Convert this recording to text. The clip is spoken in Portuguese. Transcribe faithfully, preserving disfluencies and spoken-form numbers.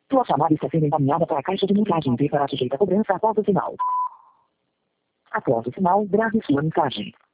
Sua chamada está sendo encaminhada para a caixa de mensagem e para sujeita a cobrança após o sinal. Após o sinal, grave sua mensagem.